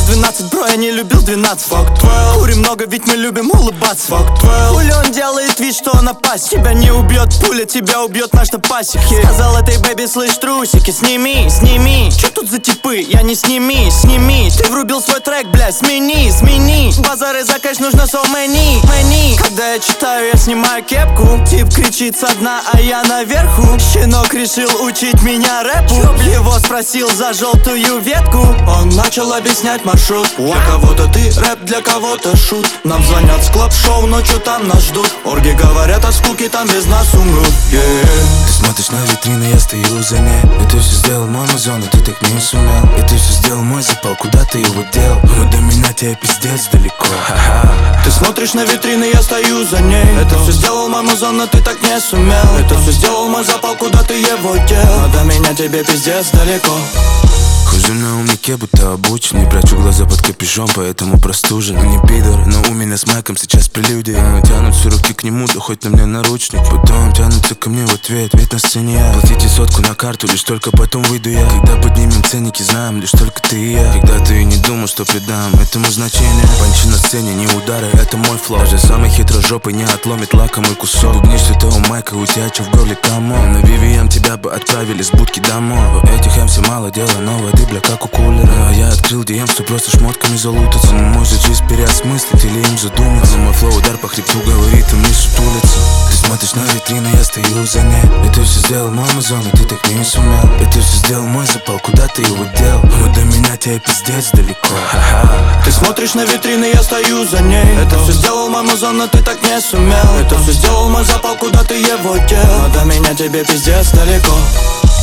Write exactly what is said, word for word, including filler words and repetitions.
нас двенадцать, бро, я не любил двенадцать. Fuck twelve. Курим много, ведь мы любим улыбаться. Fuck twelve. Хули он делает вид, что он опасен. Тебя не убьет пуля, тебя убьет наш топасик. Сказал этой бэби, слышь, трусики, сними, сними. Че тут за типы? Я не сними, сними. Ты врубил свой трек, блядь, смени, смени. Базары за кэш нужно so many, many. Когда я читаю, я снимаю кепку. Тип кричит со дна, а я наверху. Щенок решил учить меня рэпу. Его спросил за желтую ветку. Он начал объяснять маршрут. Для кого-то ты рэп, для кого-то шут. Нам звонят с клаб-шоу, ночью там нас ждут. Орги говорят о скуке, там без нас умрут. yeah. Ты смотришь на витрины, я стою за ней. И ты все сделал мой музон, и ты так не сумел. И ты все сделал мой запал, куда ты его дел? Но до меня тебе пиздец далеко. Ха-ха. Ты смотришь на витрины, я стою за ней. Это все сделал мой музон, но ты так не сумел. Это все сделал мой запал, куда ты его дел? Но до меня тебе пиздец далеко. Хожу на умнике, будто обученный. Прячу глаза под капюшон, поэтому простужен. Не пидор, но у меня с майком сейчас прелюдия. Тянутся руки к нему, да хоть на мне наручник. Потом тянутся ко мне в ответ, ведь на сцене я. Платите сотку на карту, лишь только потом выйду я. Когда поднимем ценники, знаем, лишь только ты и я. Когда ты и не думал, что придам этому значение. Панчи на сцене, не удары, это мой флоу. Даже самый хитрожопый не отломит лакомый кусок. Бубнишь ты у майка, у тебя че в горле, камон. На ви ви эм тебя бы отправили с будки домой. У этих эм си мало дела, но воды, бля, как у кулера. А я открыл ди эм, что просто шмотками залутаться. Но может жизнь переосмыслить или им задуматься. Мой флоу удар по хребту говорит, им не сутулиться. Ты смотришь на витрины, я стою за ней. И ты все сделал мой музон, и ты так не сумел. И ты все сделал мой запал, куда ты его дел? Но до меня тебе пиздец далеко. Ха-ха. Ты смотришь на витрины, я стою за ней. Это все сделал мой музон, но ты так не сумел. Это все сделал мой запал, куда ты его дел? Но до меня тебе пиздец далеко.